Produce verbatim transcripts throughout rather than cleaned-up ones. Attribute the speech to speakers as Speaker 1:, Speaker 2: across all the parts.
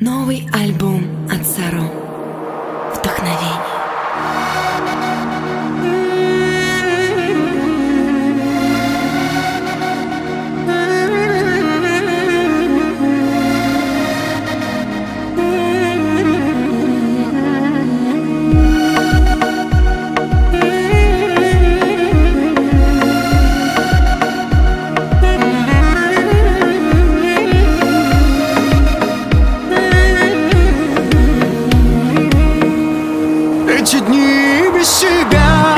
Speaker 1: Новый альбом от Саро. Вдохновение.
Speaker 2: Эти дни без тебя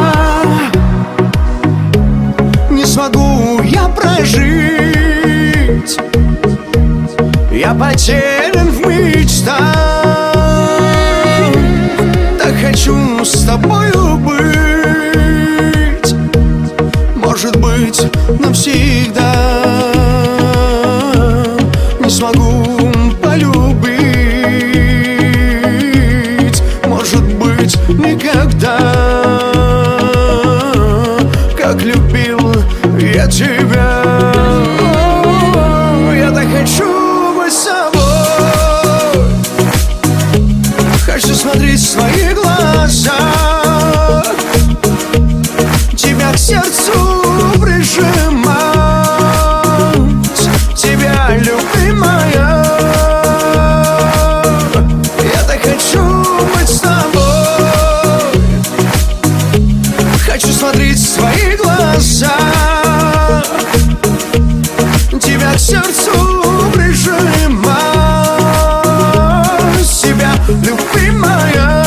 Speaker 2: не смогу я прожить. Я потерян в мечтах, так хочу с тобою быть. Может быть, навсегда не смогу полюбить. Может быть, никогда, как любил я тебя. Я так хочу быть с тобой, хочу смотреть в свои глаза, тебя к сердцу прижимать, тебя, любимая. Я так хочу быть с тобой, хочу смотреть в свои глаза, тебя к сердцу прижимать, тебя, любимая.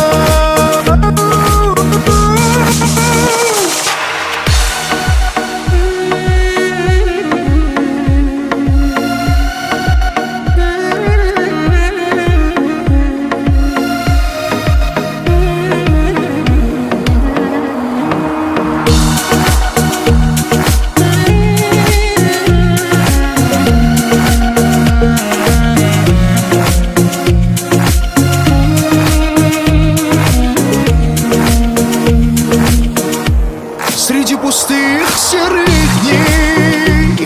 Speaker 2: Среди пустых серых дней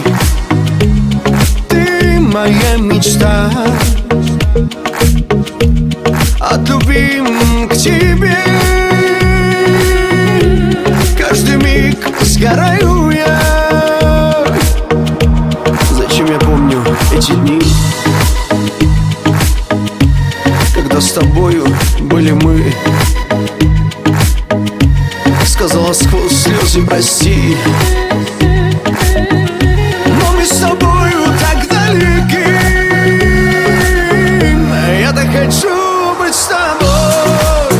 Speaker 2: ты моя мечта. От любви к тебе каждый миг сгораю я. Зачем я помню эти дни, когда с тобою были мы? Сказала сквозь слезы прости, но мы с тобою так далеки. Я так хочу быть с тобой,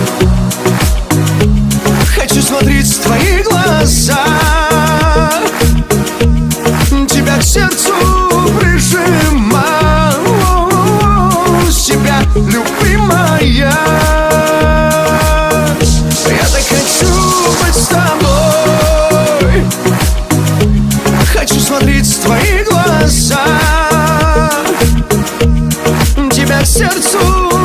Speaker 2: хочу смотреть в твои глаза, тебя к сердцу прижимать, тебя, любимая. Я так хочу быть с тобой, хочу смотреть в твои глаза, тебя к сердцу